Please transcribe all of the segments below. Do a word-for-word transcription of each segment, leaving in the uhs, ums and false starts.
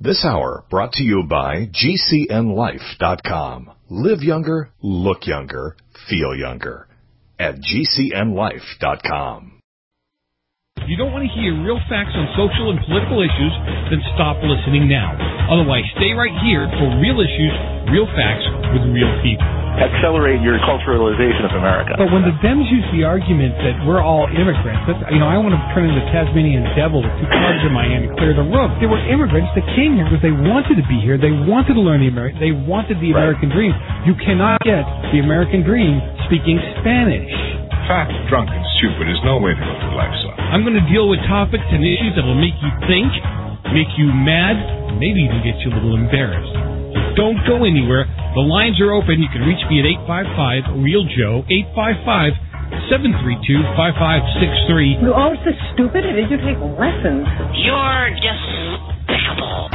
This hour brought to you by G C N life dot com. Live younger, look younger, feel younger. At G C N life dot com. If you don't want to hear real facts on social and political issues, then stop listening now. Otherwise, stay right here for real issues, real facts with real people. Accelerate your culturalization of America. But when the Dems use the argument that we're all immigrants, that's, you know, I want to turn into the Tasmanian devil with two clubs in my hand and clear the room. They were immigrants that came here because they wanted to be here. They wanted to learn the American. They wanted the American right. dream. You cannot get the American dream speaking Spanish. Fat, drunk, and stupid is no way to go through life, son. I'm going to deal with topics and issues that will make you think, make you mad, maybe even get you a little embarrassed. So don't go anywhere. The lines are open. You can reach me at eight five five, real Joe, eight five five, seven three two, five five six three. You're always so stupid. Did you take lessons? You're despicable.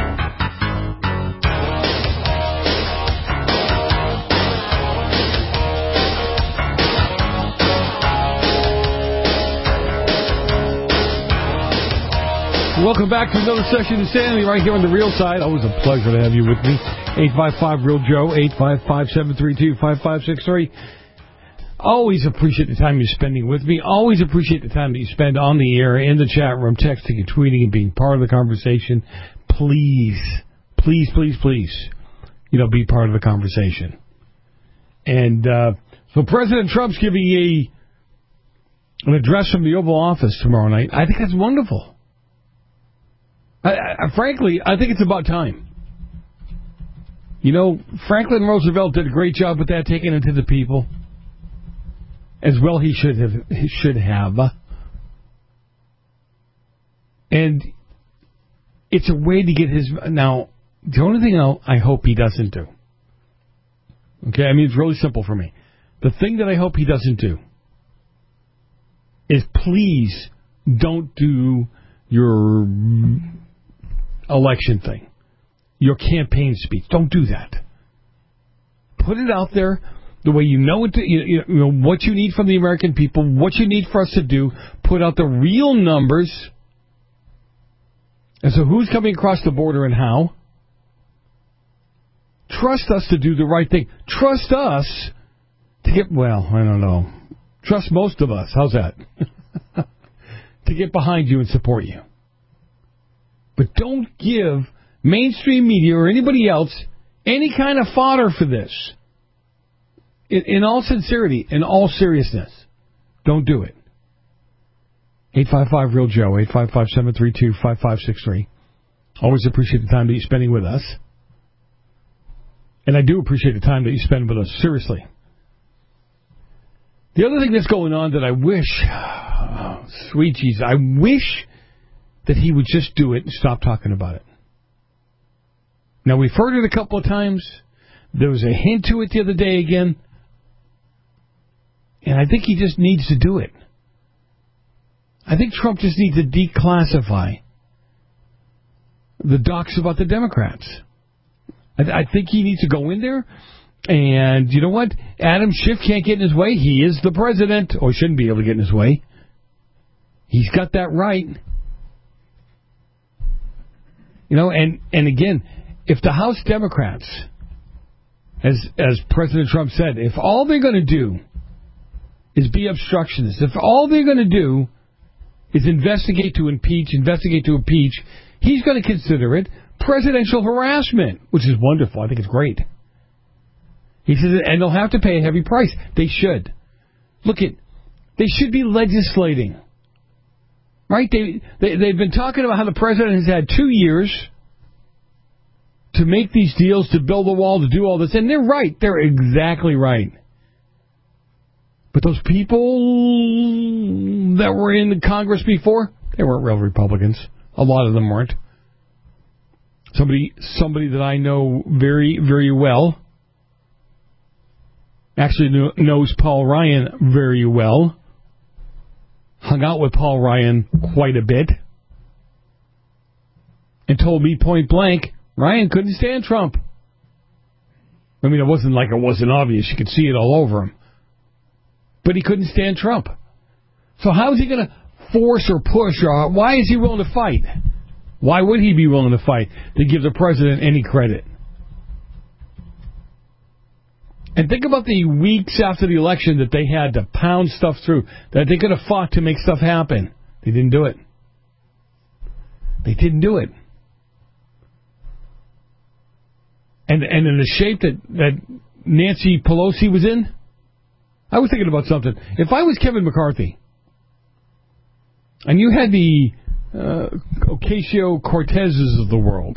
Welcome back to another session of Insanity right here on the Real Side. Always a pleasure to have you with me. eight five five, real Joe, eight five five, seven three two, five five six three. Always appreciate the time you're spending with me. Always appreciate the time that you spend on the air, in the chat room, texting and tweeting and being part of the conversation. Please, please, please, please, you know, be part of the conversation. And uh, so President Trump's giving a an address from the Oval Office tomorrow night. I think that's wonderful. I, I, frankly, I think it's about time. You know, Franklin Roosevelt did a great job with that, taking it to the people. As well he should have. He should have. And it's a way to get his... Now, the only thing I'll, I hope he doesn't do... Okay, I mean, it's really simple for me. The thing that I hope he doesn't do is please don't do your... election thing, your campaign speech. Don't do that. Put it out there the way you know it. To, you, you know what you need from the American people, what you need for us to do. Put out the real numbers. And so, who's coming across the border and how? Trust us to do the right thing. Trust us to get. Well, I don't know. Trust most of us. How's that? To get behind you and support you. But don't give mainstream media or anybody else any kind of fodder for this. In, in all sincerity, in all seriousness, don't do it. eight five five, real Joe, eight five five, seven three two, five five six three. Always appreciate the time that you're spending with us. And I do appreciate the time that you spend with us, seriously. The other thing that's going on that I wish, oh, sweet Jesus, I wish... that he would just do it and stop talking about it. Now, we've heard it a couple of times. There was a hint to it the other day again. And I think he just needs to do it. I think Trump just needs to declassify the docs about the Democrats. I, I think he needs to go in there. And you know what? Adam Schiff can't get in his way. He is the president, or shouldn't be able to get in his way. He's got that right. You know, and, and again, if the House Democrats, as as President Trump said, if all they're going to do is be obstructionists, if all they're going to do is investigate to impeach, investigate to impeach, he's going to consider it presidential harassment, which is wonderful. I think it's great. He says, and they'll have to pay a heavy price. They should. Look at, they should be legislating. Right? They, they, they've been talking about how the president has had two years to make these deals, to build a wall, to do all this. And they're right. They're exactly right. But those people that were in the Congress before, they weren't real Republicans. A lot of them weren't. Somebody, somebody that I know very, very well, actually knows Paul Ryan very well, hung out with Paul Ryan quite a bit, and told me point blank, Ryan couldn't stand Trump. I mean, it wasn't like it wasn't obvious. You could see it all over him. But he couldn't stand Trump. So how is he going to force or push, or why is he willing to fight? Why would he be willing to fight to give the president any credit? And think about the weeks after the election that they had to pound stuff through, that they could have fought to make stuff happen. They didn't do it. They didn't do it. And and in the shape that, that Nancy Pelosi was in, I was thinking about something. If I was Kevin McCarthy, and you had the uh, Ocasio-Cortezes of the world,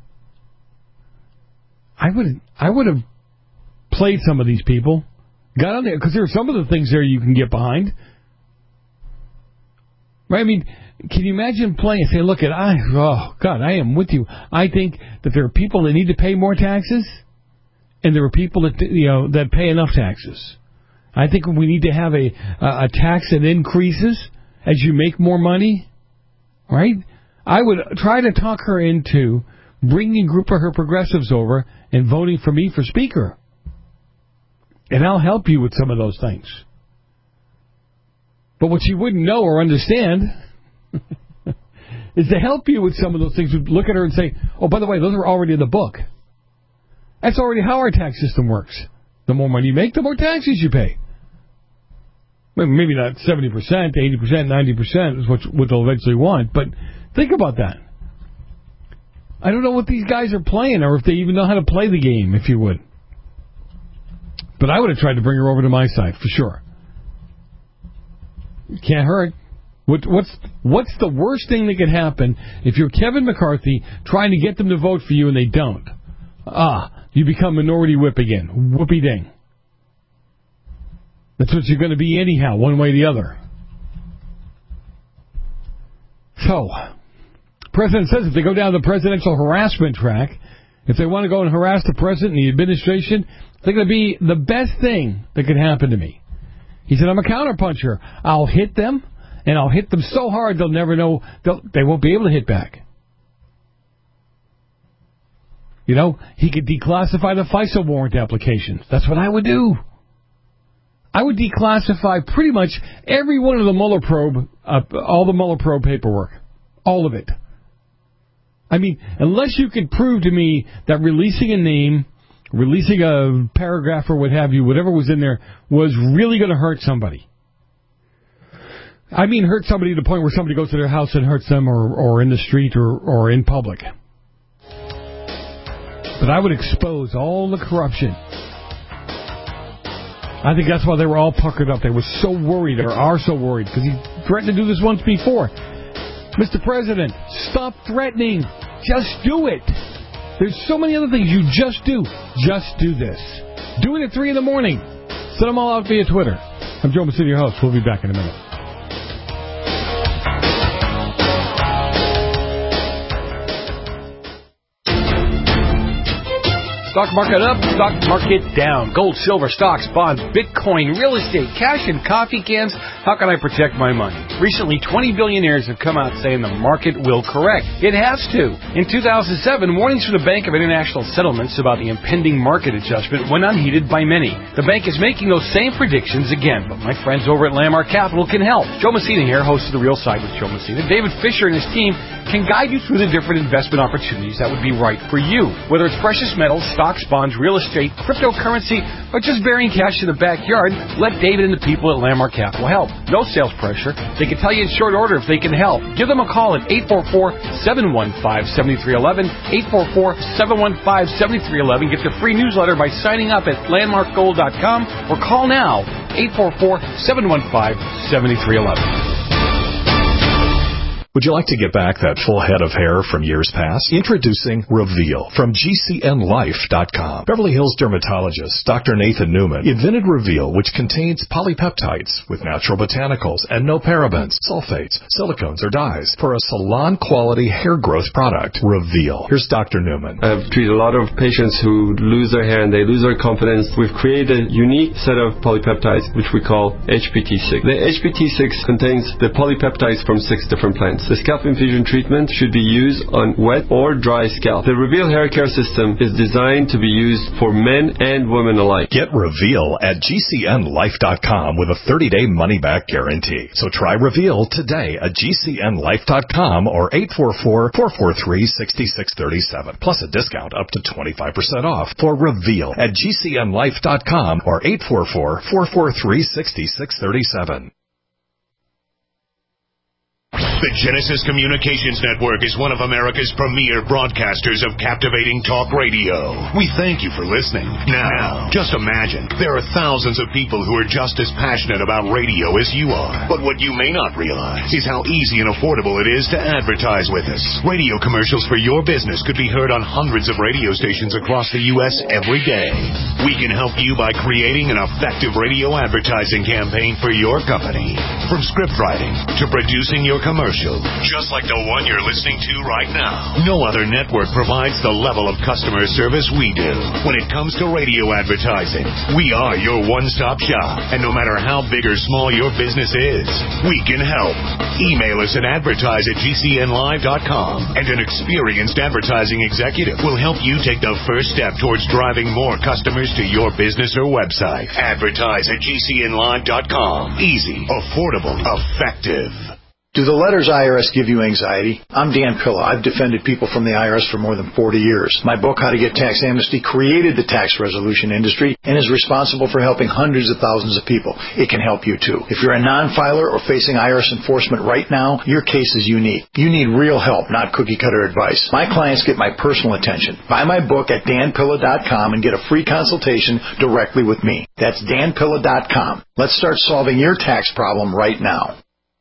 I would I would have played some of these people, got on there, because there are some of the things there you can get behind. Right? I mean, can you imagine playing and say, look, at I, oh, God, I am with you. I think that there are people that need to pay more taxes, and there are people that, you know, that pay enough taxes. I think we need to have a, a tax that increases as you make more money, right? I would try to talk her into bringing a group of her progressives over and voting for me for Speaker. And I'll help you with some of those things. But what you wouldn't know or understand is to help you with some of those things. Look at her and say, oh, by the way, those are already in the book. That's already how our tax system works. The more money you make, the more taxes you pay. Maybe not seventy percent, eighty percent, ninety percent is what, what they'll eventually want. But think about that. I don't know what these guys are playing, or if they even know how to play the game, if you would. But I would have tried to bring her over to my side, for sure. Can't hurt. What, what's what's the worst thing that could happen if you're Kevin McCarthy trying to get them to vote for you and they don't? Ah, you become minority whip again. Whoopie-ding. That's what you're going to be anyhow, one way or the other. So, the president says if they go down the presidential harassment track, if they want to go and harass the president and the administration, they're going to be the best thing that could happen to me. He said, I'm a counterpuncher. I'll hit them, and I'll hit them so hard they'll never know, they'll, they won't be able to hit back. You know, he could declassify the FISA warrant applications. That's what I would do. I would declassify pretty much every one of the Mueller probe, uh, all the Mueller probe paperwork. All of it. I mean, unless you could prove to me that releasing a name, releasing a paragraph or what have you, whatever was in there, was really going to hurt somebody. I mean hurt somebody to the point where somebody goes to their house and hurts them, or, or in the street, or, or in public. But I would expose all the corruption. I think that's why they were all puckered up. They were so worried, or are so worried, because he threatened to do this once before. Mister President, stop threatening. Just do it. There's so many other things you just do. Just do this. Do it at three in the morning. Send them all out via Twitter. I'm Joe Messina, your host. We'll be back in a minute. Stock market up, stock market down. Gold, silver, stocks, bonds, Bitcoin, real estate, cash, and coffee cans. How can I protect my money? Recently, twenty billionaires have come out saying the market will correct. It has to. In two thousand seven, warnings from the Bank of International Settlements about the impending market adjustment went unheeded by many. The bank is making those same predictions again, but my friends over at Landmark Capital can help. Joe Messina here, host of The Real Side with Joe Messina. David Fisher and his team can guide you through the different investment opportunities that would be right for you. Whether it's precious metals, stocks, bonds, real estate, cryptocurrency, or just burying cash in the backyard, let David and the people at Landmark Capital help. No sales pressure. They can tell you in short order if they can help. Give them a call at eight four four, seven one five, seven three one one, eight four four, seven one five, seven three one one. Get the free newsletter by signing up at landmark gold dot com or call now, eight four four, seven one five, seven three one one. Would you like to get back that full head of hair from years past? Introducing Reveal from G C N life dot com. Beverly Hills dermatologist Doctor Nathan Newman invented Reveal, which contains polypeptides with natural botanicals and no parabens, sulfates, silicones, or dyes for a salon-quality hair growth product. Reveal. Here's Doctor Newman. I've treated a lot of patients who lose their hair and they lose their confidence. We've created a unique set of polypeptides, which we call H P T six. The H P T six contains the polypeptides from six different plants. treatments. The scalp infusion treatment should be used on wet or dry scalp. The Reveal hair care system is designed to be used for men and women alike. Get Reveal at G C N life dot com with a thirty-day money-back guarantee. So try Reveal today at G C N life dot com or eight four four, four four three, six six three seven, plus a discount up to twenty-five percent off for Reveal at G C N life dot com or eight four four, four four three, six six three seven. The Genesis Communications Network is one of America's premier broadcasters of captivating talk radio. We thank you for listening. Now, just imagine, there are thousands of people who are just as passionate about radio as you are. But what you may not realize is how easy and affordable it is to advertise with us. Radio commercials for your business could be heard on hundreds of radio stations across the U S every day. We can help you by creating an effective radio advertising campaign for your company. From script writing to producing your commercial, just like the one you're listening to right now. No other network provides the level of customer service we do. When it comes to radio advertising, we are your one-stop shop. And no matter how big or small your business is, we can help. Email us at advertise at G C N live dot com, and an experienced advertising executive will help you take the first step towards driving more customers to your business or website. Advertise at G C N live dot com. Easy, affordable, effective. Do the letters I R S give you anxiety? I'm Dan Pilla. I've defended people from the I R S for more than forty years. My book, How to Get Tax Amnesty, created the tax resolution industry and is responsible for helping hundreds of thousands of people. It can help you, too. If you're a non-filer or facing I R S enforcement right now, your case is unique. You need real help, not cookie-cutter advice. My clients get my personal attention. Buy my book at dan pilla dot com and get a free consultation directly with me. That's dan pilla dot com. Let's start solving your tax problem right now.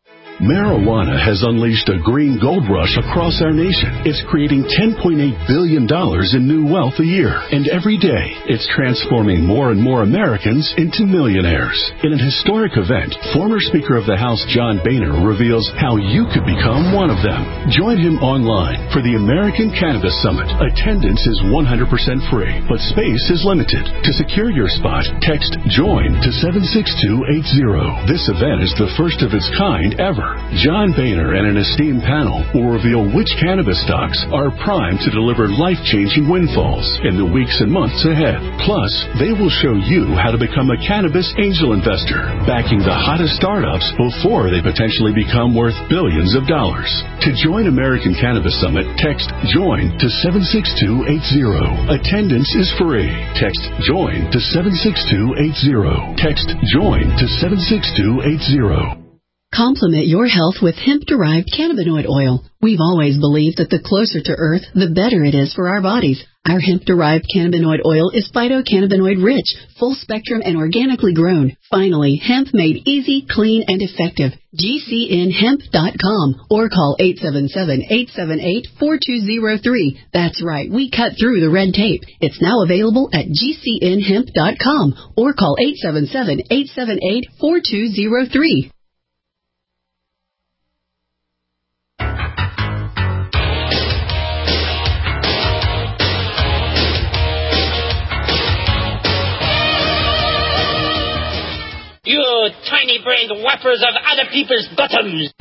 Marijuana has unleashed a green gold rush across our nation. It's creating ten point eight billion dollars in new wealth a year. And every day, it's transforming more and more Americans into millionaires. In an historic event, former Speaker of the House John Boehner reveals how you could become one of them. Join him online for the American Cannabis Summit. Attendance is one hundred percent free, but space is limited. To secure your spot, text JOIN to seven six two eight zero. This event is the first of its kind ever. John Boehner and an esteemed panel will reveal which cannabis stocks are primed to deliver life-changing windfalls in the weeks and months ahead. Plus, they will show you how to become a cannabis angel investor, backing the hottest startups before they potentially become worth billions of dollars. To join American Cannabis Summit, text JOIN to seven six two eight zero. Attendance is free. Text JOIN to seven six two eight zero. Text JOIN to seven six two eight zero. Complement your health with hemp-derived cannabinoid oil. We've always believed that the closer to Earth, the better it is for our bodies. Our hemp-derived cannabinoid oil is phytocannabinoid-rich, full-spectrum, and organically grown. Finally, hemp made easy, clean, and effective. G C N hemp dot com or call eight seven seven, eight seven eight, four two zero three. That's right, we cut through the red tape. It's now available at G C N hemp dot com or call eight seven seven, eight seven eight, four two zero three. You tiny-brained whappers of other people's bottoms!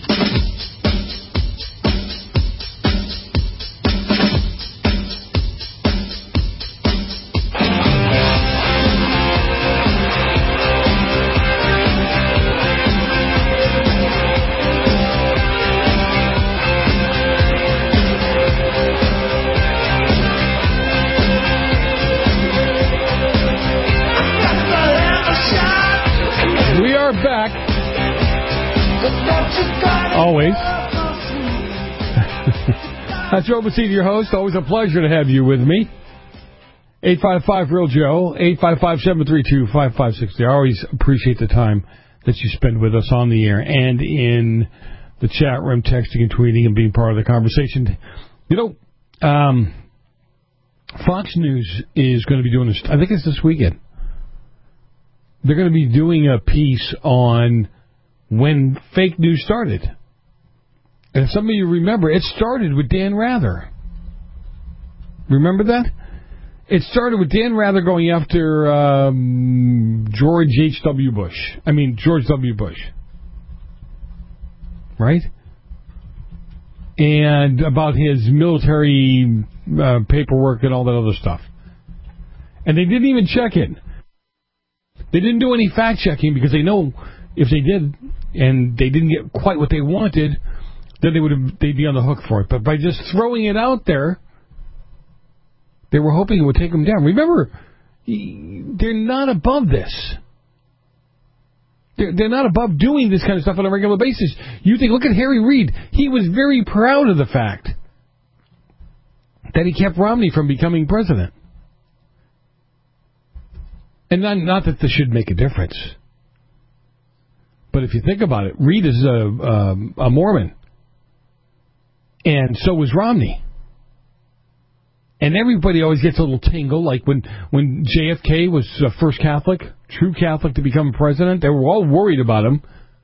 Back. Always. That's Joe Messina, your host. Always a pleasure to have you with me. eight five five, real Joe, eight five five, seven three two, five five six zero. I always appreciate the time that you spend with us on the air and in the chat room, texting and tweeting and being part of the conversation. You know, um, Fox News is going to be doing this, I think it's this weekend. They're going to be doing a piece on when fake news started. And if some of you remember, it started with Dan Rather. Remember that? It started with Dan Rather going after um, George H W. Bush. I mean, George W. Bush. Right? and about his military uh, paperwork and all that other stuff. And they didn't even check it. They didn't do any fact-checking because they know if they did and they didn't get quite what they wanted, then they would have, they'd be on the hook for it. But by just throwing it out there, they were hoping it would take them down. Remember, they're not above this. They're, they're not above doing this kind of stuff on a regular basis. You think, look at Harry Reid. He was very proud of the fact that he kept Romney from becoming president. And not, not that this should make a difference. But if you think about it, Reid is a, a, a Mormon. And so was Romney. And everybody always gets a little tingle, like when, when J F K was uh, first Catholic, true Catholic to become president. They were all worried about him.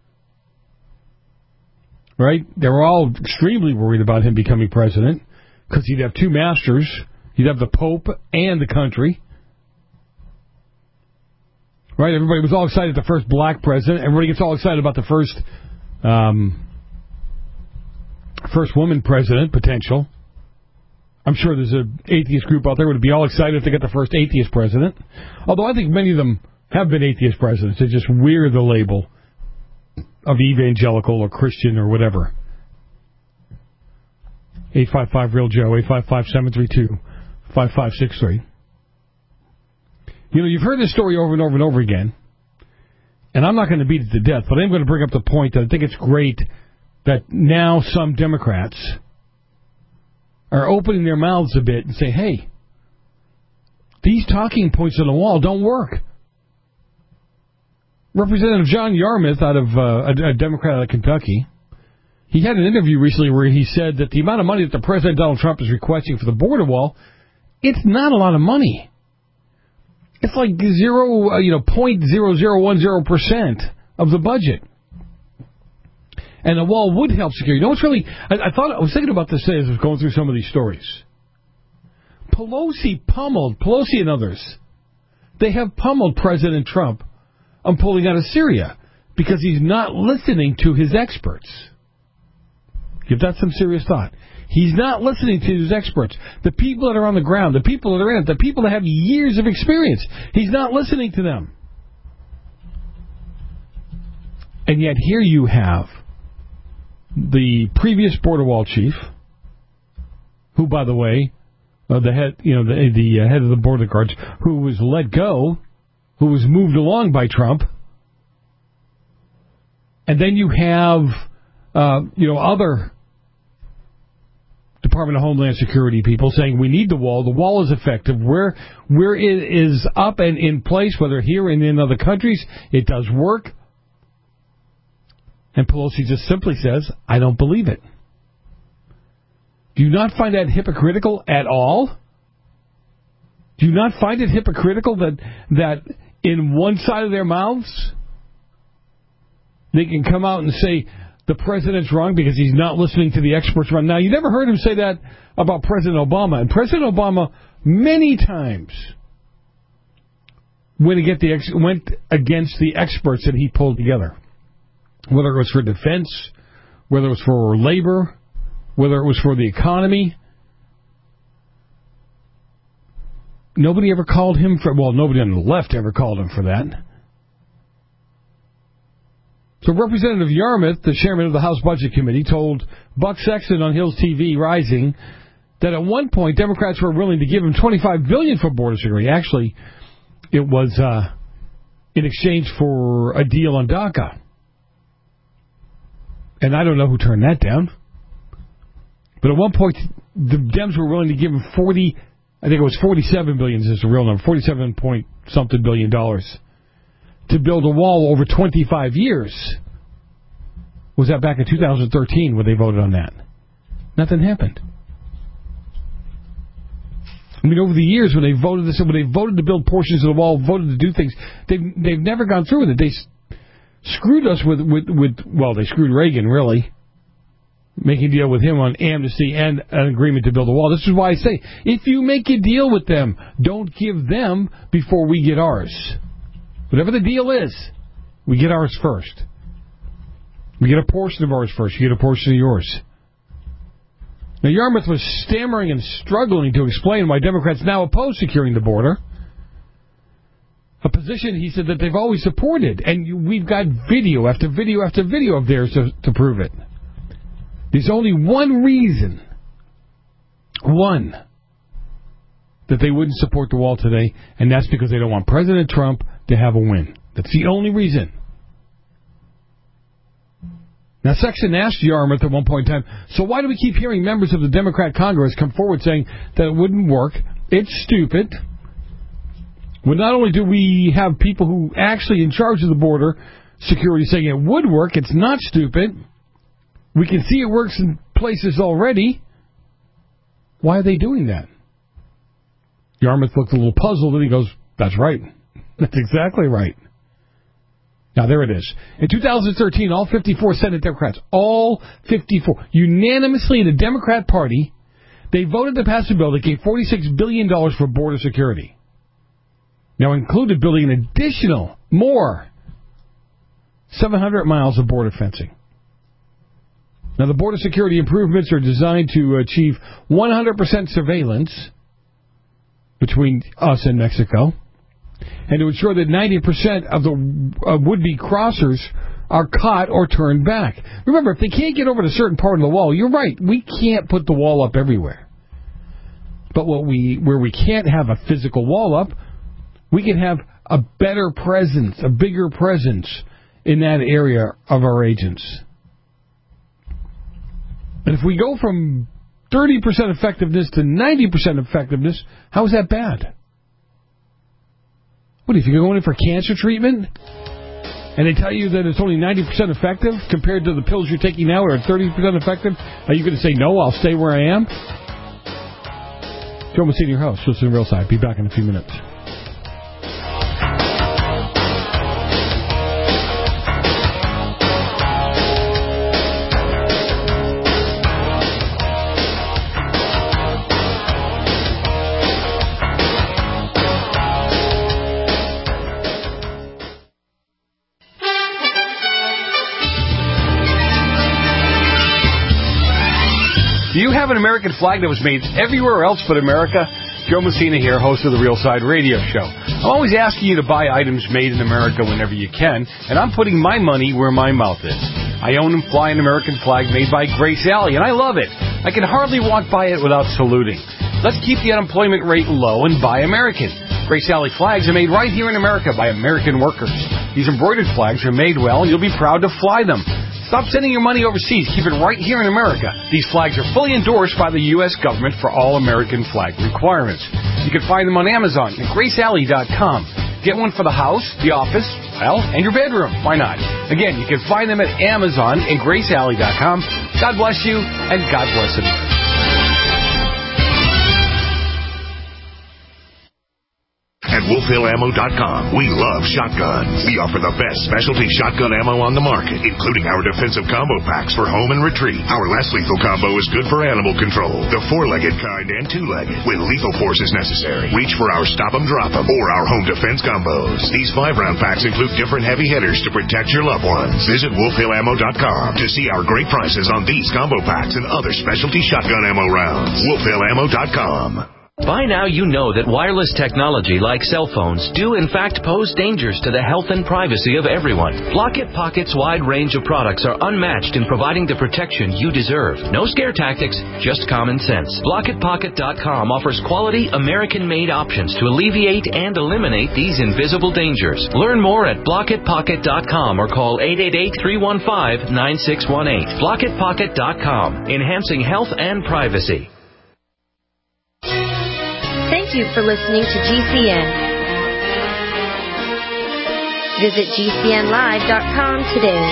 Right? They were all extremely worried about him becoming president because he'd have two masters. He'd have the Pope and the country. Right? Everybody was all excited the first black president. Everybody gets all excited about the first um, first woman president, potential. I'm sure there's an atheist group out there who would be all excited if they get the first atheist president. Although I think many of them have been atheist presidents. They just wear the label of evangelical or Christian or whatever. eight five five real Joe, eight five five, seven three two, five five six three. You know, you've heard this story over and over and over again, and I'm not going to beat it to death, but I'm going to bring up the point that I think it's great that now some Democrats are opening their mouths a bit and say, hey, these talking points on the wall don't work. Representative John Yarmuth, out of uh, a, a Democrat out of Kentucky, he had an interview recently where he said that the amount of money that the President Donald Trump is requesting for the border wall, it's not a lot of money. It's like zero, uh, you know, point zero zero one zero percent of the budget. And the wall would help secure. You know what's really... I, I thought I was thinking about this as I was going through some of these stories. Pelosi pummeled, Pelosi and others, they have pummeled President Trump on pulling out of Syria because he's not listening to his experts. Give that some serious thought. He's not listening to his experts. The people that are on the ground, the people that are in it, the people that have years of experience. He's not listening to them. And yet here you have the previous border wall chief, who, by the way, uh, the head, you know, the, the uh, head of the border guards, who was let go, who was moved along by Trump, and then you have, uh, you know, other Department of Homeland Security people saying we need the wall. The wall is effective. Where where it is up and in place, whether here and in other countries, it does work. And Pelosi just simply says, I don't believe it. Do you not find that hypocritical at all? Do you not find it hypocritical that that in one side of their mouths, they can come out and say the president's wrong because he's not listening to the experts around. Now, you never heard him say that about President Obama. And President Obama, many times, went against the, ex- went against the experts that he pulled together. Whether it was for defense, whether it was for labor, whether it was for the economy. Nobody ever called him for, well, nobody on the left ever called him for that. So Representative Yarmuth, the chairman of the House Budget Committee, told Buck Sexton on Hills T V Rising that at one point Democrats were willing to give him twenty-five billion dollars for border security. Actually, it was uh, in exchange for a deal on DACA. And I don't know who turned that down. But at one point, the Dems were willing to give him forty, I think it was forty-seven billion dollars is the real number, forty-seven point something billion dollars, to build a wall over twenty-five years. Was that back in two thousand thirteen when they voted on that? Nothing happened. I mean, over the years when they voted this, when they voted to build portions of the wall, voted to do things, they've, they've never gone through with it. They screwed us with, with, with, well, they screwed Reagan, really, making a deal with him on amnesty and an agreement to build a wall. This is why I say, if you make a deal with them, don't give them before we get ours. Whatever the deal is, we get ours first. We get a portion of ours first. You get a portion of yours. Now, Yarmouth was stammering and struggling to explain why Democrats now oppose securing the border. A position, he said, that they've always supported. And we've got video after video after video of theirs to, to prove it. There's only one reason, one, that they wouldn't support the wall today, and that's because they don't want President Trump to have a win. That's the only reason. Now, Sexton asked Yarmouth at one point in time, so why do we keep hearing members of the Democrat Congress come forward saying that it wouldn't work? It's stupid. Well, not only do we have people who actually in charge of the border security saying it would work, it's not stupid. We can see it works in places already. Why are they doing that? Yarmouth looked a little puzzled, and he goes, that's right. That's exactly right. Now, there it is. In two thousand thirteen, all fifty-four Senate Democrats, all fifty-four, unanimously in the Democrat Party, they voted to pass a bill that gave forty-six billion dollars for border security. Now, included building an additional, more, seven hundred miles of border fencing. Now, the border security improvements are designed to achieve one hundred percent surveillance between us and Mexico, and to ensure that ninety percent of the uh, would-be crossers are caught or turned back. Remember, if they can't get over to a certain part of the wall, you're right, we can't put the wall up everywhere. But what we, where we can't have a physical wall up, we can have a better presence, a bigger presence in that area of our agents. And if we go from thirty percent effectiveness to ninety percent effectiveness, how is that bad? What, if you're going in for cancer treatment and they tell you that it's only ninety percent effective compared to the pills you're taking now are thirty percent effective, are you going to say, no, I'll stay where I am? Joe Messina, your host. Listen to Real Side. Be back in a few minutes. Do you have an American flag that was made everywhere else but America? Joe Messina here, host of the Real Side Radio Show. I'm always asking you to buy items made in America whenever you can, and I'm putting my money where my mouth is. I own and fly an American flag made by Grace Alley, and I love it. I can hardly walk by it without saluting. Let's keep the unemployment rate low and buy American. Grace Alley flags are made right here in America by American workers. These embroidered flags are made well, and you'll be proud to fly them. Stop sending your money overseas. Keep it right here in America. These flags are fully endorsed by the U S government for all American flag requirements. You can find them on Amazon at grace alley dot com. Get one for the house, the office, well, and your bedroom. Why not? Again, you can find them at Amazon and grace alley dot com. God bless you, and God bless America. At wolf hill ammo dot com, we love shotguns. We offer the best specialty shotgun ammo on the market, including our defensive combo packs for home and retreat. Our less lethal combo is good for animal control, the four-legged kind and two-legged, when lethal force is necessary. Reach for our stop 'em, drop 'em, or our home defense combos. These five-round packs include different heavy hitters to protect your loved ones. Visit wolf hill ammo dot com to see our great prices on these combo packs and other specialty shotgun ammo rounds. wolf hill ammo dot com. By now you know that wireless technology like cell phones do in fact pose dangers to the health and privacy of everyone. Blockit Pocket's wide range of products are unmatched in providing the protection you deserve. No scare tactics, just common sense. blockit pocket dot com offers quality American-made options to alleviate and eliminate these invisible dangers. Learn more at blockit pocket dot com or call eight eight eight, three one five, nine six one eight. blockit pocket dot com, enhancing health and privacy. Thank you for listening to G C N. Visit G C N live dot com today.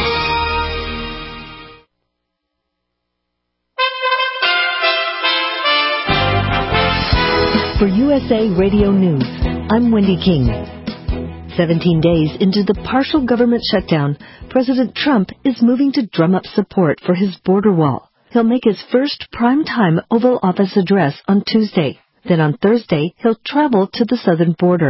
For U S A Radio News, I'm Wendy King. Seventeen days into the partial government shutdown, President Trump is moving to drum up support for his border wall. He'll make his first primetime Oval Office address on Tuesday. Then on Thursday, he'll travel to the southern border.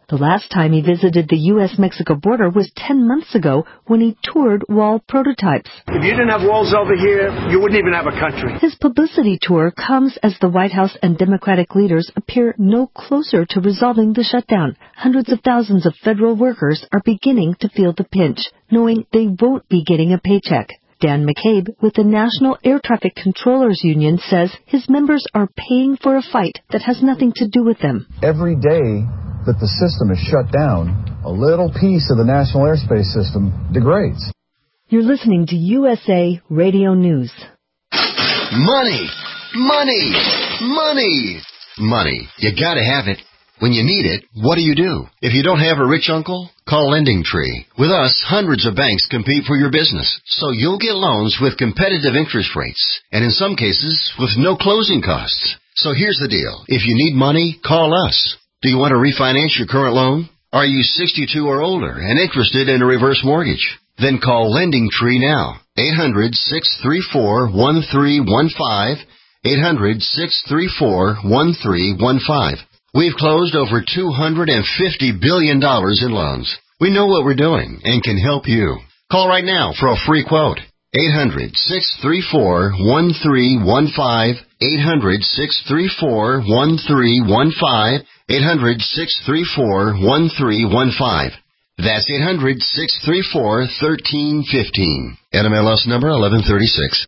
The last time he visited the U S Mexico border was ten months ago when he toured wall prototypes. If you didn't have walls over here, you wouldn't even have a country. His publicity tour comes as the White House and Democratic leaders appear no closer to resolving the shutdown. Hundreds of thousands of federal workers are beginning to feel the pinch, knowing they won't be getting a paycheck. Dan McCabe with the National Air Traffic Controllers Union says his members are paying for a fight that has nothing to do with them. Every day that the system is shut down, a little piece of the national airspace system degrades. You're listening to U S A Radio News. Money! Money! Money! Money. You gotta have it. When you need it, what do you do? If you don't have a rich uncle, call Lending Tree. With us, hundreds of banks compete for your business, so you'll get loans with competitive interest rates, and in some cases, with no closing costs. So here's the deal. If you need money, call us. Do you want to refinance your current loan? Are you sixty-two or older and interested in a reverse mortgage? Then call Lending Tree now. eight hundred, six three four, one three one five. eight hundred, six three four, one three one five. We've closed over two hundred fifty billion dollars in loans. We know what we're doing and can help you. Call right now for a free quote. eight hundred, six three four, one three one five. eight hundred, six three four, one three one five. eight hundred, six three four, one three one five. That's eight hundred, six three four, one three one five. N M L S number eleven thirty-six.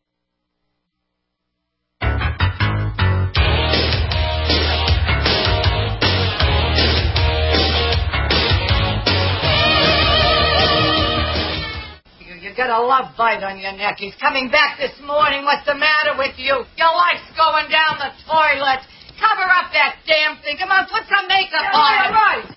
You got a love bite on your neck. He's coming back this morning. What's the matter with you? Your life's going down the toilet. Cover up that damn thing. Come on, put some makeup yeah, on. Yeah, right.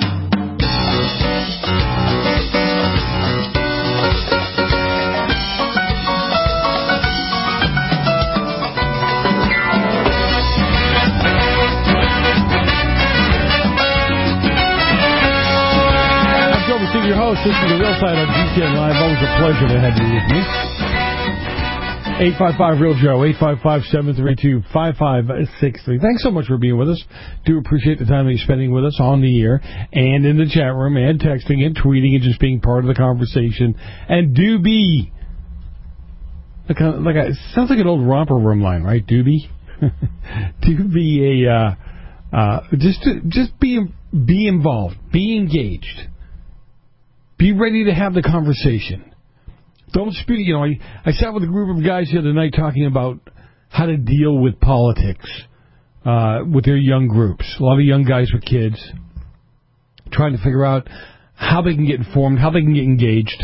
Your host, this is The Real Side on G C N Live. Always a pleasure to have you with me. eight five five real Joe, eight five five, seven three two, five five six three. Thanks so much for being with us. Do appreciate the time that you're spending with us on the air and in the chat room and texting and tweeting and just being part of the conversation. And do be, like a, like a, sounds like an old romper room line, right? Do be? do be a, uh, uh, just, just be, be involved, be engaged. Be ready to have the conversation. Don't speak, you know, I, I sat with a group of guys the other night talking about how to deal with politics uh, with their young groups. A lot of young guys with kids trying to figure out how they can get informed, how they can get engaged.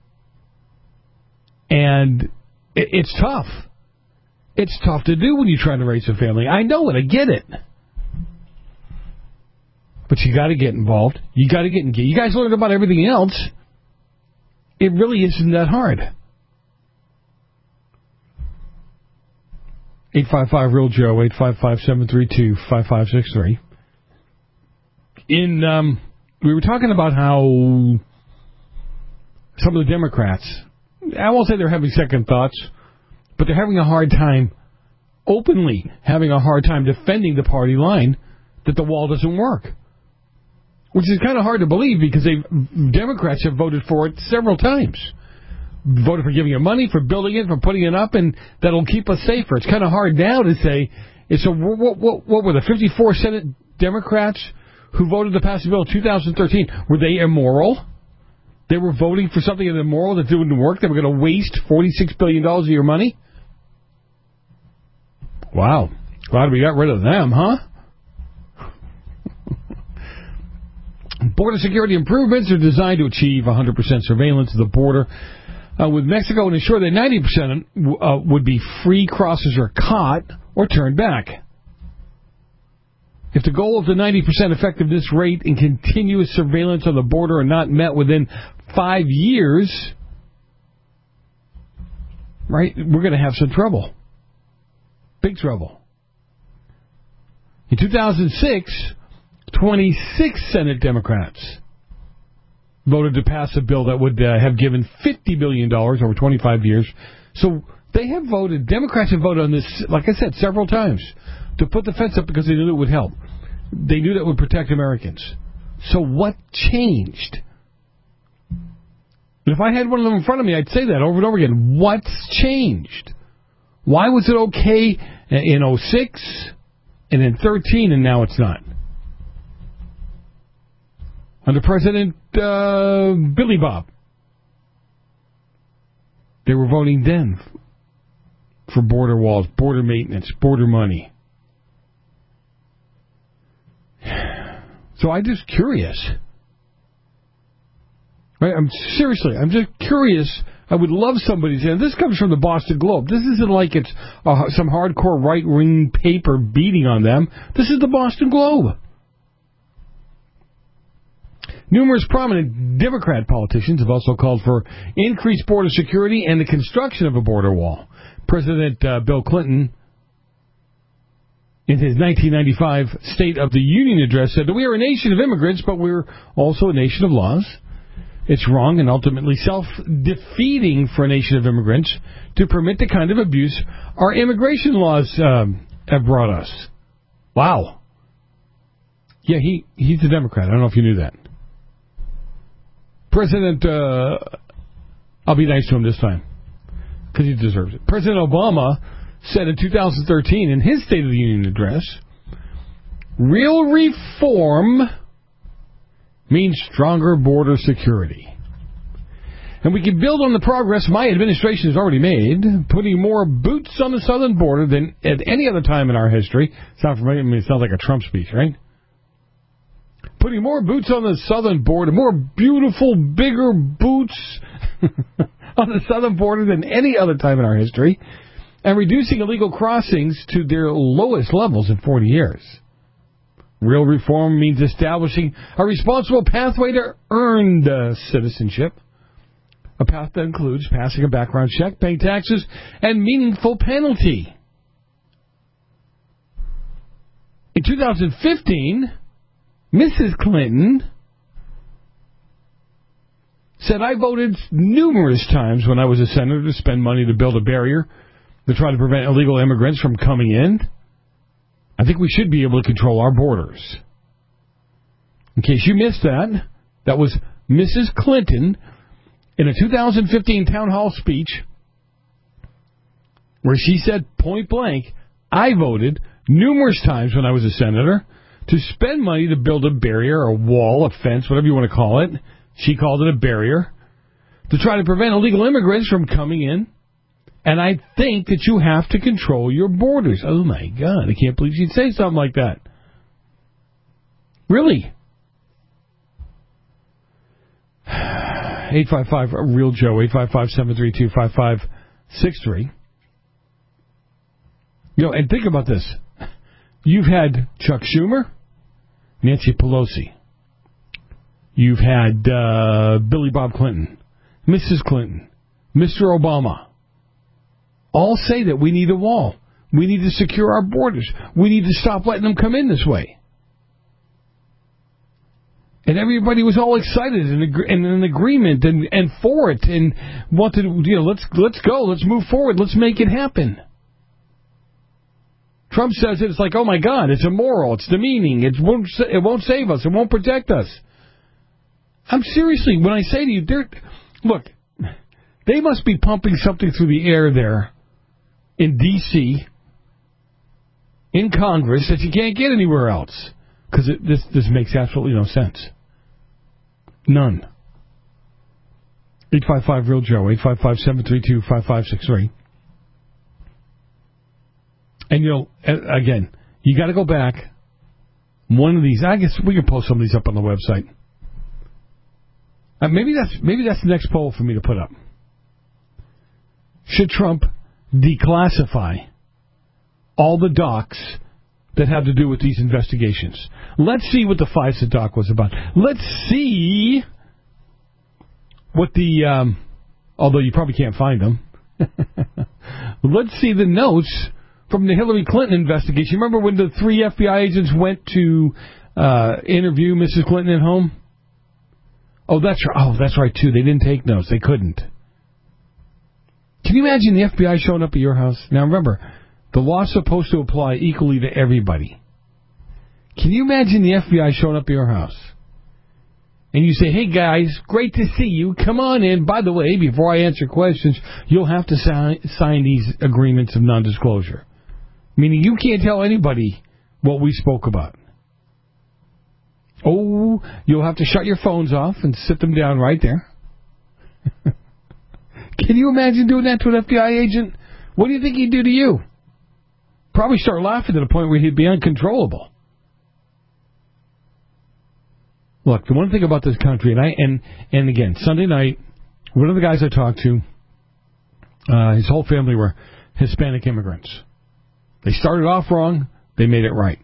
And it, it's tough. It's tough to do when you're trying to raise a family. I know it. I get it. But you got to get involved. You got to get engaged. You guys learned about everything else. It really isn't that hard. eight five five real Joe, eight five five, seven three two, five five six three. In, um, we were talking about how some of the Democrats, I won't say they're having second thoughts, but they're having a hard time, openly having a hard time defending the party line that the wall doesn't work. Which is kind of hard to believe because they Democrats have voted for it several times. Voted for giving it money, for building it, for putting it up, and that'll keep us safer. It's kind of hard now to say, so what, what, what were the fifty-four Senate Democrats who voted to pass the bill in two thousand thirteen? Were they immoral? They were voting for something immoral that didn't work? They were going to waste forty-six billion dollars of your money? Wow. Glad we got rid of them, huh? Border security improvements are designed to achieve one hundred percent surveillance of the border uh, with Mexico and ensure that ninety percent uh, would be free crossers are caught or turned back. If the goal of the ninety percent effectiveness rate and continuous surveillance on the border are not met within five years, right, we're going to have some trouble. Big trouble. In two thousand six, twenty-six Senate Democrats voted to pass a bill that would uh, have given fifty billion dollars over twenty-five years. So they have voted, Democrats have voted on this, like I said, several times, to put the fence up because they knew it would help. They knew that would protect Americans. So what changed? If I had one of them in front of me, I'd say that over and over again. What's changed? Why was it okay in oh six and in thirteen and now it's not? Under President uh, Billy Bob, they were voting then for border walls, border maintenance, border money. So I'm just curious. Right? I'm seriously, I'm just curious. I would love somebody to say, this comes from the Boston Globe. This isn't like it's uh, some hardcore right-wing paper beating on them. This is the Boston Globe. Numerous prominent Democrat politicians have also called for increased border security and the construction of a border wall. President uh, Bill Clinton, in his nineteen ninety-five State of the Union address, said that we are a nation of immigrants, but we're also a nation of laws. It's wrong and ultimately self-defeating for a nation of immigrants to permit the kind of abuse our immigration laws um, have brought us. Wow. Yeah, he, he's a Democrat. I don't know if you knew that. President, uh, I'll be nice to him this time, because he deserves it. President Obama said in two thousand thirteen in his State of the Union address, real reform means stronger border security. And we can build on the progress my administration has already made, putting more boots on the southern border than at any other time in our history. Sound familiar? I mean, it sounds like a Trump speech, right? Putting more boots on the southern border, more beautiful, bigger boots on the southern border than any other time in our history, and reducing illegal crossings to their lowest levels in forty years. Real reform means establishing a responsible pathway to earned uh, citizenship, a path that includes passing a background check, paying taxes, and meaningful penalty. In two thousand fifteen, Missus Clinton said, I voted numerous times when I was a senator to spend money to build a barrier to try to prevent illegal immigrants from coming in. I think we should be able to control our borders. In case you missed that, that was Missus Clinton in a two thousand fifteen town hall speech where she said point blank, I voted numerous times when I was a senator to spend money to build a barrier, a wall, a fence, whatever you want to call it. She called it a barrier to try to prevent illegal immigrants from coming in. And I think that you have to control your borders. Oh, my God. I can't believe she'd say something like that. Really? eight five five, real Joe, eight five five, seven three two, five five six three. You know, and think about this. You've had Chuck Schumer, Nancy Pelosi. You've had uh, Billy Bob Clinton, Missus Clinton, Mister Obama. All say that we need a wall. We need to secure our borders. We need to stop letting them come in this way. And everybody was all excited and, ag- and in agreement and, and for it and wanted to, you know, let's let's go, let's move forward, let's make it happen. Trump says it, it's like, oh my God, it's immoral, it's demeaning, it won't it won't save us, it won't protect us. I'm seriously, when I say to you, they're, look, they must be pumping something through the air there in D C, in Congress, that you can't get anywhere else. Because this this makes absolutely no sense. None. eight five five, real Joe, eight five five, seven three two, five five six three. And, you know, again, you got to go back. One of these, I guess we can post some of these up on the website. Uh, maybe that's maybe that's the next poll for me to put up. Should Trump declassify all the docs that have to do with these investigations? Let's see what the FISA doc was about. Let's see what the, um, although you probably can't find them. Let's see the notes from the Hillary Clinton investigation. Remember when the three F B I agents went to uh, interview Missus Clinton at home? Oh, that's right. Oh, that's right, too. They didn't take notes. They couldn't. Can you imagine the F B I showing up at your house? Now, remember, the law's supposed to apply equally to everybody. Can you imagine the F B I showing up at your house and you say, hey, guys, great to see you. Come on in. By the way, before I answer questions, you'll have to sign, sign these agreements of non-disclosure. Meaning you can't tell anybody what we spoke about. Oh, you'll have to shut your phones off and sit them down right there. Can you imagine doing that to an F B I agent? What do you think he'd do to you? Probably start laughing to the point where he'd be uncontrollable. Look, the one thing about this country, and I and and again, Sunday night, one of the guys I talked to, uh, his whole family were Hispanic immigrants. They started off wrong, they made it right.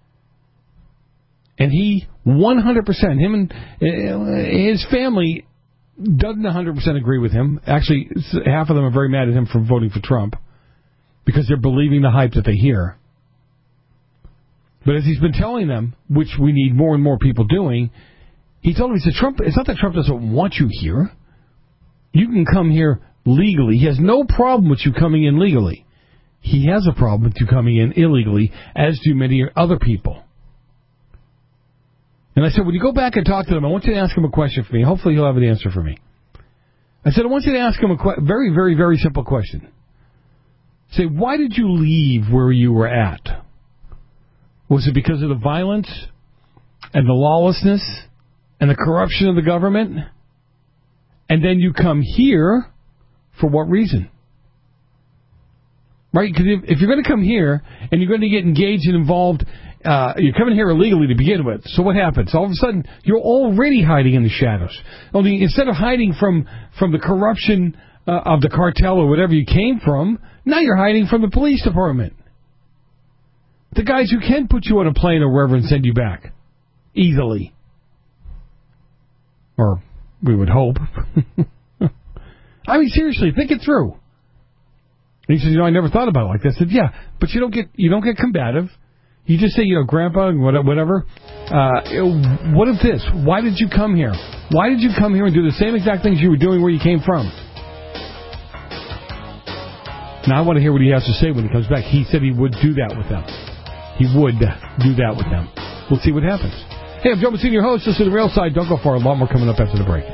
And he, one hundred percent, him and uh, his family doesn't one hundred percent agree with him. Actually, half of them are very mad at him for voting for Trump because they're believing the hype that they hear. But as he's been telling them, which we need more and more people doing, he told them, he said, Trump, it's not that Trump doesn't want you here. You can come here legally. He has no problem with you coming in legally. He has a problem with you coming in illegally, as do many other people. And I said, when you go back and talk to them, I want you to ask him a question for me. Hopefully he'll have an answer for me. I said, I want you to ask him a que- very, very, very simple question. Say, why did you leave where you were at? Was it because of the violence and the lawlessness and the corruption of the government? And then you come here for what reason? Right? Because if, if you're going to come here and you're going to get engaged and involved, uh, you're coming here illegally to begin with. So what happens? All of a sudden, you're already hiding in the shadows. Only instead of hiding from, from the corruption uh, of the cartel or whatever you came from, now you're hiding from the police department. The guys who can put you on a plane or wherever and send you back easily. Or we would hope. I mean, seriously, think it through. And he says, you know, I never thought about it like that. I said, yeah, but you don't get you don't get combative. You just say, you know, Grandpa, whatever. Uh, what if this? Why did you come here? Why did you come here and do the same exact things you were doing where you came from? Now, I want to hear what he has to say when he comes back. He said he would do that with them. He would do that with them. We'll see what happens. Hey, I'm Joe Messina, your host. This is The Real Side. Don't go far. A lot more coming up after the break.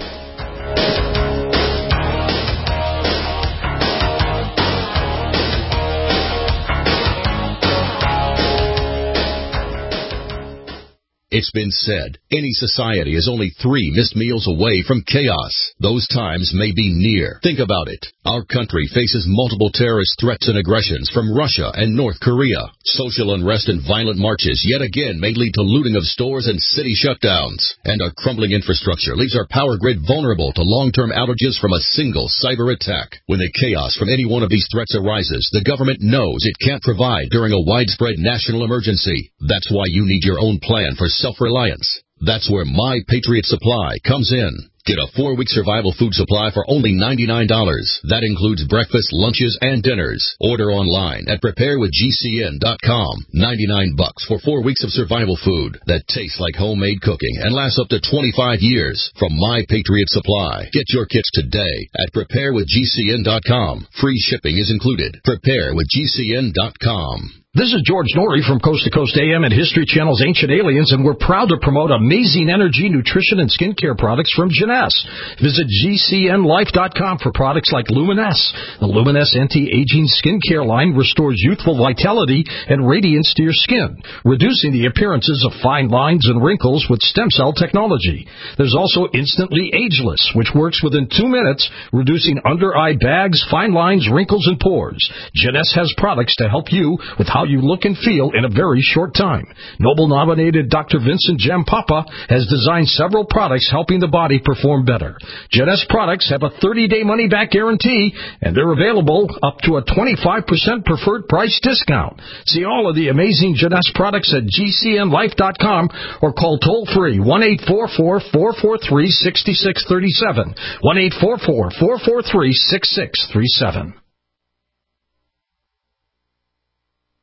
It's been said, any society is only three missed meals away from chaos. Those times may be near. Think about it. Our country faces multiple terrorist threats and aggressions from Russia and North Korea. Social unrest and violent marches yet again may lead to looting of stores and city shutdowns. And our crumbling infrastructure leaves our power grid vulnerable to long-term outages from a single cyber attack. When the chaos from any one of these threats arises, the government knows it can't provide during a widespread national emergency. That's why you need your own plan for self-reliance. That's where My Patriot Supply comes in. Get a four-week survival food supply for only ninety-nine dollars. That includes breakfast, lunches, and dinners. Order online at prepare with G C N dot com. ninety-nine bucks for four weeks of survival food that tastes like homemade cooking and lasts up to twenty-five years from My Patriot Supply. Get your kits today at prepare with G C N dot com. Free shipping is included. prepare with G C N dot com. This is George Norrie from Coast to Coast A M and History Channel's Ancient Aliens, and we're proud to promote amazing energy, nutrition, and skincare products from Jeunesse. Visit G C N life dot com for products like Luminesse. The Luminesse anti-aging skincare line restores youthful vitality and radiance to your skin, reducing the appearances of fine lines and wrinkles with stem cell technology. There's also Instantly Ageless, which works within two minutes, reducing under-eye bags, fine lines, wrinkles, and pores. Jeunesse has products to help you with how you look and feel in a very short time. Nobel-nominated Doctor Vincent Jampapa has designed several products helping the body perform better. Jeunesse products have a thirty-day money-back guarantee, and they're available up to a twenty-five percent preferred price discount. See all of the amazing Jeunesse products at G C N life dot com or call toll-free one eight four four, four four three, six six three seven, one eight four four, four four three, six six three seven.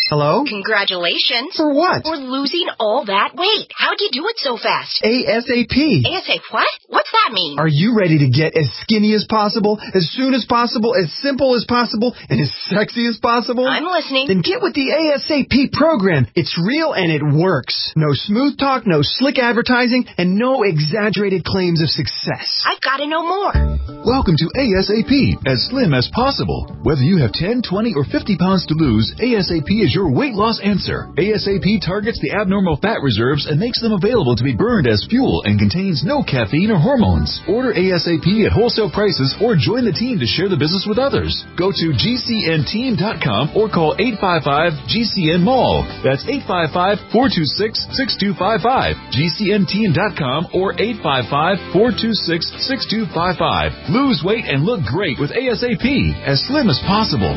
Hello? Congratulations. For what? For losing all that weight. How'd you do it so fast? ASAP. ASAP what? What's that mean? Are you ready to get as skinny as possible, as soon as possible, as simple as possible, and as sexy as possible? I'm listening. Then get with the ASAP program. It's real and it works. No smooth talk, no slick advertising, and no exaggerated claims of success. I've got to know more. Welcome to ASAP, as slim as possible. Whether you have ten, twenty, or fifty pounds to lose, ASAP is your weight loss answer. ASAP targets the abnormal fat reserves and makes them available to be burned as fuel and contains no caffeine or hormones. Order ASAP at wholesale prices or join the team to share the business with others. Go to G C N team dot com or call eight five five G C N mall. That's eight five five, four two six, six two five five. G C N team dot com or eight five five, four two six, six two five five. Lose weight and look great with ASAP, as slim as possible.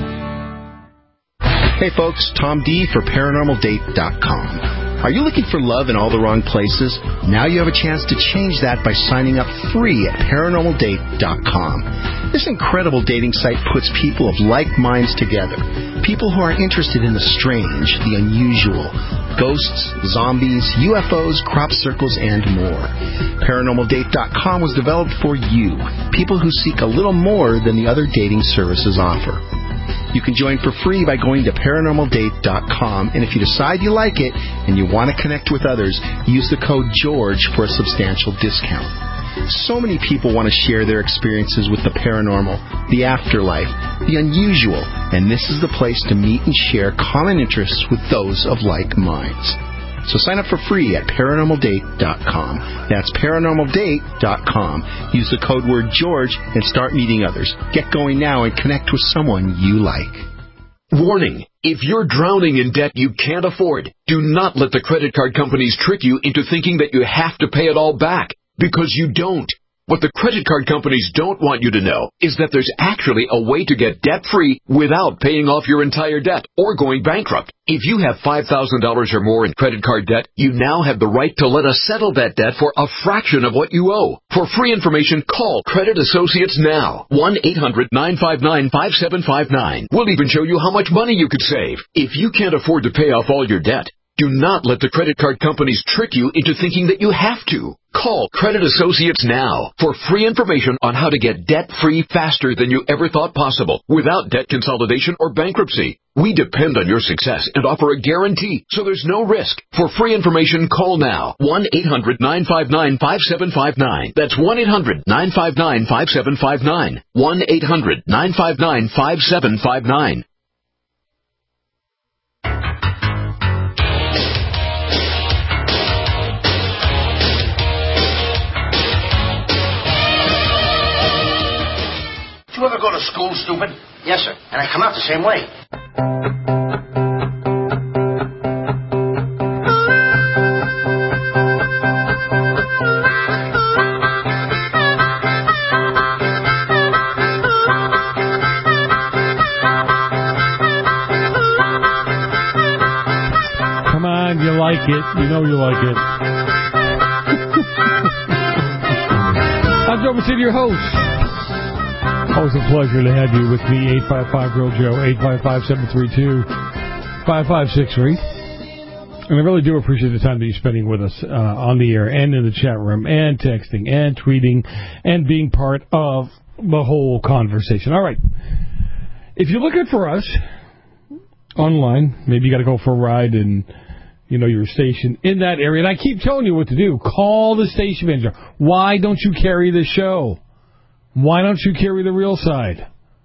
Hey folks, Tom D for paranormal date dot com. Are you looking for love in all the wrong places? Now you have a chance to change that by signing up free at paranormal date dot com. This incredible dating site puts people of like minds together. People who are interested in the strange, the unusual, ghosts, zombies, U F Os, crop circles, and more. paranormal date dot com was developed for you, people who seek a little more than the other dating services offer. You can join for free by going to paranormal date dot com, and if you decide you like it and you want to connect with others, use the code GEORGE for a substantial discount. So many people want to share their experiences with the paranormal, the afterlife, the unusual, and this is the place to meet and share common interests with those of like minds. So sign up for free at paranormal date dot com. That's paranormal date dot com. Use the code word George and start meeting others. Get going now and connect with someone you like. Warning. If you're drowning in debt you can't afford, do not let the credit card companies trick you into thinking that you have to pay it all back, because you don't. What the credit card companies don't want you to know is that there's actually a way to get debt-free without paying off your entire debt or going bankrupt. If you have five thousand dollars or more in credit card debt, you now have the right to let us settle that debt for a fraction of what you owe. For free information, call Credit Associates now. one eight hundred nine five nine five seven five nine. We'll even show you how much money you could save. If you can't afford to pay off all your debt, do not let the credit card companies trick you into thinking that you have to. Call Credit Associates now for free information on how to get debt-free faster than you ever thought possible without debt consolidation or bankruptcy. We depend on your success and offer a guarantee, so there's no risk. For free information, call now. one eight hundred nine five nine five seven five nine. That's one eight hundred nine five nine five seven five nine. one eight hundred nine five nine five seven five nine. You ever go to school, stupid? Yes, sir. And I come out the same way. Come on, you like it. You know you like it. I'm Joe Messina, your host. Always a pleasure to have you with me. eight five five real Joe, eight five five, seven three two, five five six three. And I really do appreciate the time that you're spending with us uh, on the air and in the chat room and texting and tweeting and being part of the whole conversation. All right. If you're looking for us online, maybe you got to go for a ride and, you know, your station in that area. And I keep telling you what to do. Call the station manager. Why don't you carry the show? Why don't you carry the real side?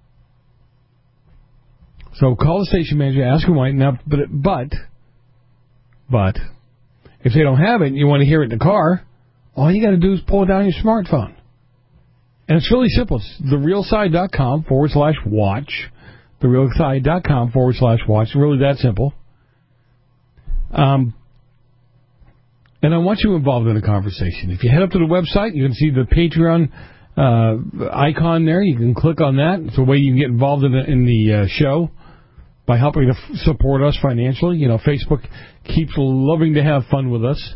So call the station manager, ask them why. Now, but, but, but, if they don't have it and you want to hear it in the car, all you got to do is pull it down your smartphone. And it's really simple. It's therealside.com forward slash watch. Therealside.com forward slash watch. It's really that simple. Um, and I want you involved in the conversation. If you head up to the website, you can see the Patreon Uh, icon there. You can click on that. It's a way you can get involved in the, in the uh, show by helping to f- support us financially. You know, Facebook keeps loving to have fun with us.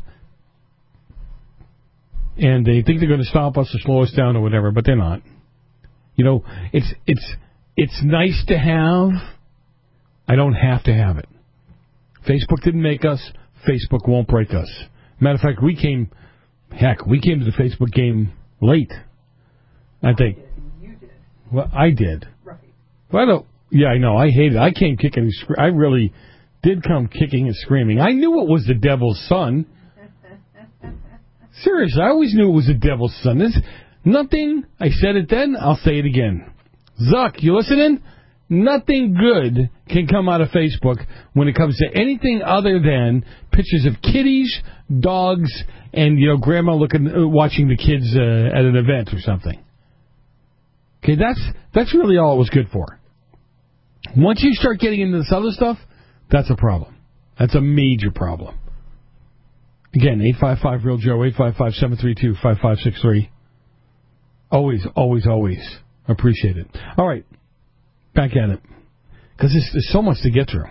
And they think they're going to stop us or slow us down or whatever, but they're not. You know, it's it's it's nice to have. I don't have to have it. Facebook didn't make us. Facebook won't break us. Matter of fact, we came, heck, we came to the Facebook game late. I think. You did. Well, I did. Right. Well, I don't, yeah, I know. I hated it. I came kicking and screaming. I really did come kicking and screaming. I knew it was the devil's son. Seriously, I always knew it was the devil's son. There's nothing, I said it then, I'll say it again. Zuck, you listening? Nothing good can come out of Facebook when it comes to anything other than pictures of kitties, dogs, and, you know, grandma looking, uh, watching the kids uh, at an event or something. Okay, that's that's really all it was good for. Once you start getting into this other stuff, that's a problem. That's a major problem. Again, eight five five real Joe, eight five five, seven three two, five five six three. Always, always, always appreciate it. All right. Back at it. Because there's, there's so much to get through.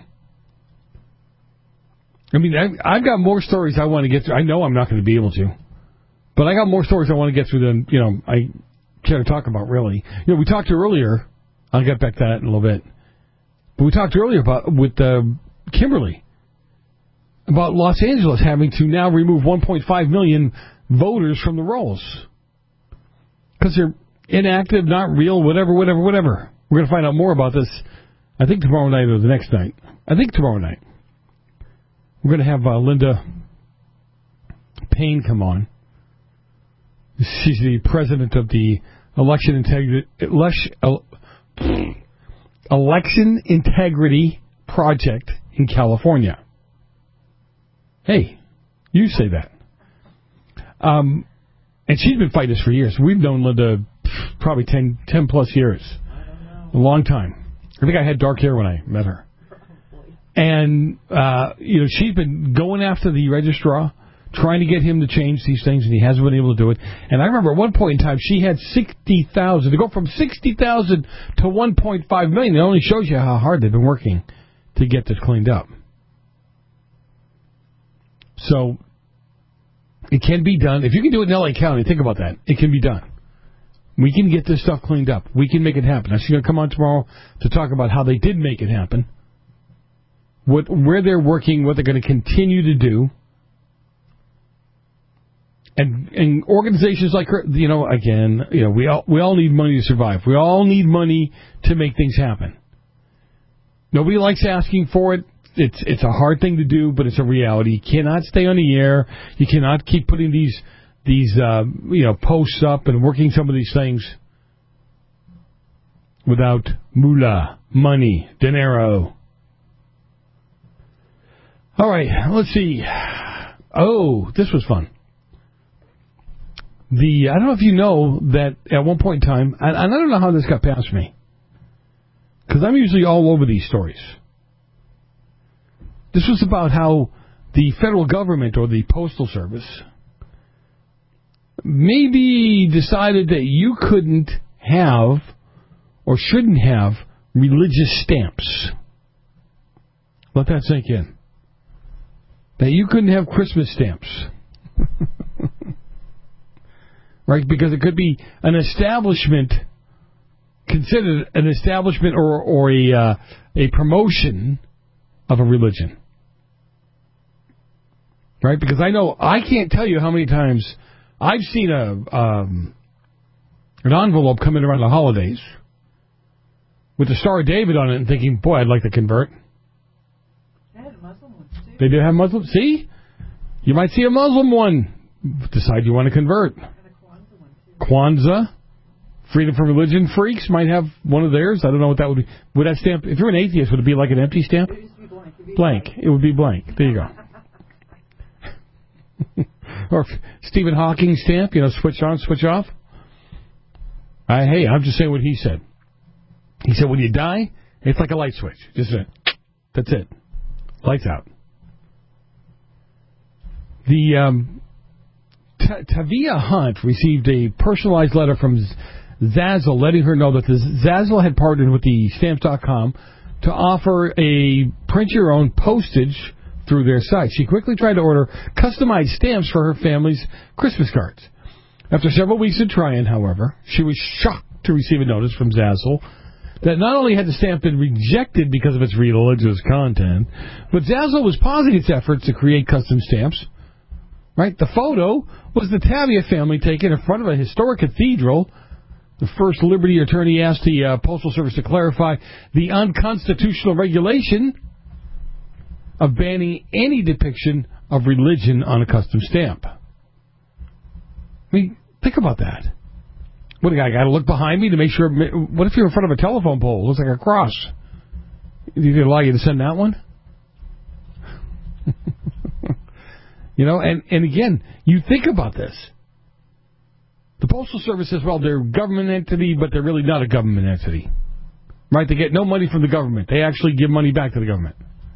I mean, I, I've got more stories I want to get through. I know I'm not going to be able to. But I got more stories I want to get through than, you know, I care to talk about, really. You know, we talked earlier. I'll get back to that in a little bit. But we talked earlier about with uh, Kimberly about Los Angeles having to now remove one point five million voters from the rolls. Because they're inactive, not real, whatever, whatever, whatever. We're going to find out more about this, I think, tomorrow night or the next night. I think tomorrow night. We're going to have uh, Linda Payne come on. She's the president of the Election Integrity Election, Election Integrity Project in California. Hey, you say that. Um, and she's been fighting this for years. We've known Linda probably ten, ten plus years. A long time. I think I had dark hair when I met her. And, uh, you know, she's been going after the registrar, trying to get him to change these things, and he hasn't been able to do it. And I remember at one point in time, she had sixty thousand. To go from sixty thousand to one point five million, it only shows you how hard they've been working to get this cleaned up. So, it can be done. If you can do it in L A County, think about that. It can be done. We can get this stuff cleaned up. We can make it happen. Now, she's going to come on tomorrow to talk about how they did make it happen, what, where they're working, what they're going to continue to do. And, and organizations like her, you know, again, you know, we all, we all need money to survive. We all need money to make things happen. Nobody likes asking for it. It's, it's a hard thing to do, but it's a reality. You cannot stay on the air. You cannot keep putting these these uh, you know, posts up and working some of these things without moolah, money, dinero. All right, let's see. Oh, this was fun. The I don't know if you know that at one point in time, and I don't know how this got past me, because I'm usually all over these stories. This was about how the federal government or the Postal Service maybe decided that you couldn't have or shouldn't have religious stamps. Let that sink in. That you couldn't have Christmas stamps. Right? Because it could be an establishment, considered an establishment or, or a, uh, a promotion of a religion. Right? Because I know, I can't tell you how many times I've seen a um, an envelope come in around the holidays with the Star of David on it and thinking, boy, I'd like to convert. They had a Muslim one, too. They do have Muslim? See? You might see a Muslim one. Decide you want to convert. And a Kwanzaa one, too. Kwanzaa. Freedom from Religion freaks might have one of theirs. I don't know what that would be. Would that stamp, if you're an atheist, would it be like an empty stamp? It used to be blank. It'd be blank. blank. It would be blank. There you go. Or Stephen Hawking stamp, you know, switch on, switch off. I, hey, I'm just saying what he said. He said when you die, it's like a light switch. Just it. That's it. Lights out. The um, T- Tavia Hunt received a personalized letter from Zazzle letting her know that the Zazzle had partnered with the Stamps dot com to offer a print-your-own postage through their site. She quickly tried to order customized stamps for her family's Christmas cards. After several weeks of trying, however, she was shocked to receive a notice from Zazzle that not only had the stamp been rejected because of its religious content, but Zazzle was pausing its efforts to create custom stamps. Right? The photo was the Tavia family taken in front of a historic cathedral. The First Liberty attorney asked the uh, Postal Service to clarify the unconstitutional regulation of banning any depiction of religion on a custom stamp. I mean, think about that. What, I got to look behind me to make sure... What if you're in front of a telephone pole? It looks like a cross. Did it allow you to send that one? You know, and, and again, you think about this. The Postal Service says, well, they're a government entity, but they're really not a government entity. Right? They get no money from the government. They actually give money back to the government.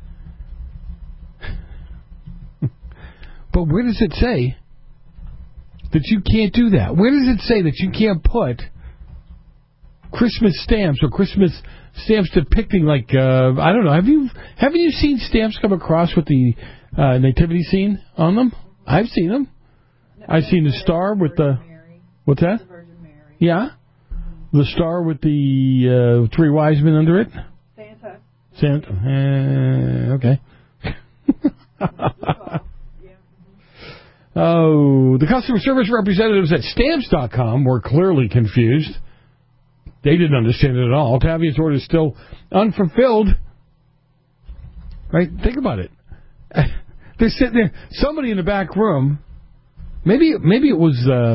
But where does it say that you can't do that? Where does it say that you can't put Christmas stamps or Christmas stamps depicting, like, uh, I don't know, have you haven't you seen stamps come across with the uh, nativity scene on them? I've seen them. I've seen the star with the, what's that? Yeah? The star with the uh, three wise men under it? Santa. Santa. Uh, okay. Oh, the customer service representatives at Stamps dot com were clearly confused. They didn't understand it at all. Tavia's order is still unfulfilled. Right? Think about it. They're sitting there. Somebody in the back room. Maybe, maybe it was. Uh,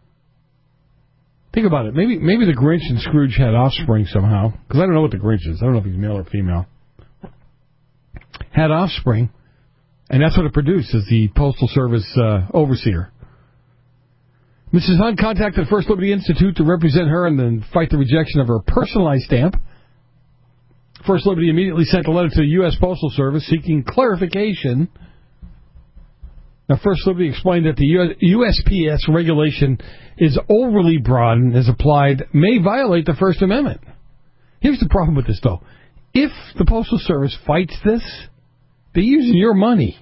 think about it. Maybe, maybe the Grinch and Scrooge had offspring somehow. Because I don't know what the Grinch is. I don't know if he's male or female. Had offspring. And that's what it produced, is the Postal Service uh, overseer. Missus Hunt contacted First Liberty Institute to represent her and then fight the rejection of her personalized stamp. First Liberty immediately sent a letter to the U S Postal Service seeking clarification. Now, First Liberty explained that the U S P S regulation is overly broad and, as applied, may violate the First Amendment. Here's the problem with this, though. If the Postal Service fights this, they're using your money.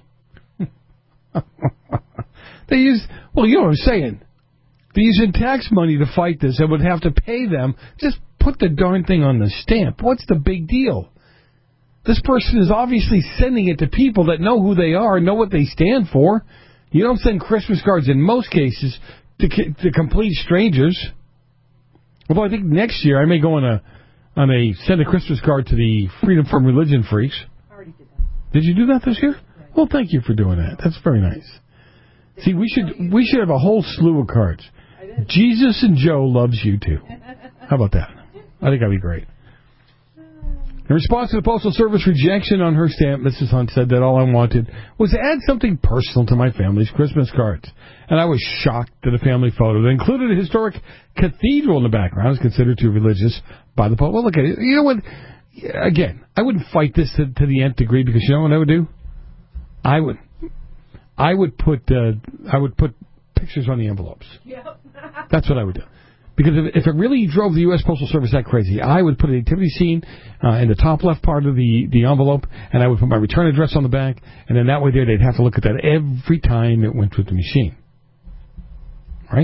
They use, well, you know what I'm saying. They're using tax money to fight this and would have to pay them. Just put the darn thing on the stamp. What's the big deal? This person is obviously sending it to people that know who they are, know what they stand for. You don't send Christmas cards in most cases to, to complete strangers. Although I think next year I may go on a on a send a Christmas card to the Freedom from Religion freaks. Did you do that this year? Well, thank you for doing that. That's very nice. See, we should we should have a whole slew of cards. Jesus and Joe loves you too. How about that? I think that'd be great. In response to the Postal Service rejection on her stamp, Missus Hunt said that all I wanted was to add something personal to my family's Christmas cards. And I was shocked that a family photo that included a historic cathedral in the background is considered too religious by the Pope. Well, look at it. You know what? Again, I wouldn't fight this to, to the nth degree, because you know what I would do? I would, I would put, uh, I would put pictures on the envelopes. Yep. That's what I would do. Because if, if it really drove the U S Postal Service that crazy, I would put a nativity scene uh, in the top left part of the, the envelope, and I would put my return address on the back, and then that way there they'd have to look at that every time it went through the machine. Right?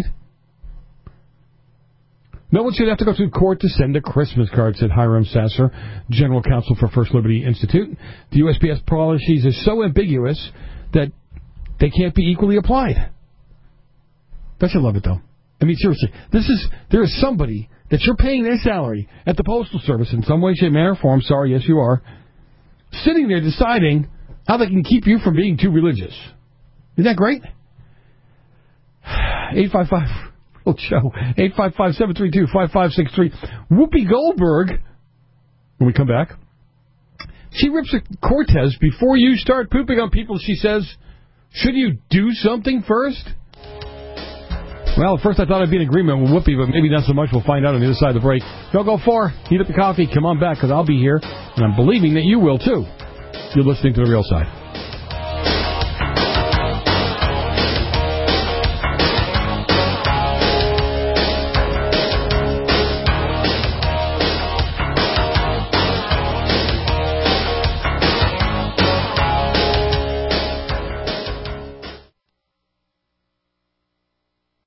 No one should have to go to court to send a Christmas card, said Hiram Sasser, General Counsel for First Liberty Institute. The U S P S policies are so ambiguous that they can't be equally applied. Don't you love it, though? I mean, seriously, this is there is somebody that you're paying their salary at the Postal Service in some way, shape, manner, or form, sorry, yes, you are, sitting there deciding how they can keep you from being too religious. Isn't that great? eight five five Joe. eight five five, seven three two, five five six three. Whoopi Goldberg, when we come back, she rips a Cortez before you start pooping on people. She says, should you do something first? Well, at first I thought I'd be in agreement with Whoopi, but maybe not so much. We'll find out on the other side of the break. Don't go far. Heat up the coffee. Come on back, because I'll be here, and I'm believing that you will, too. You're listening to The Real Side.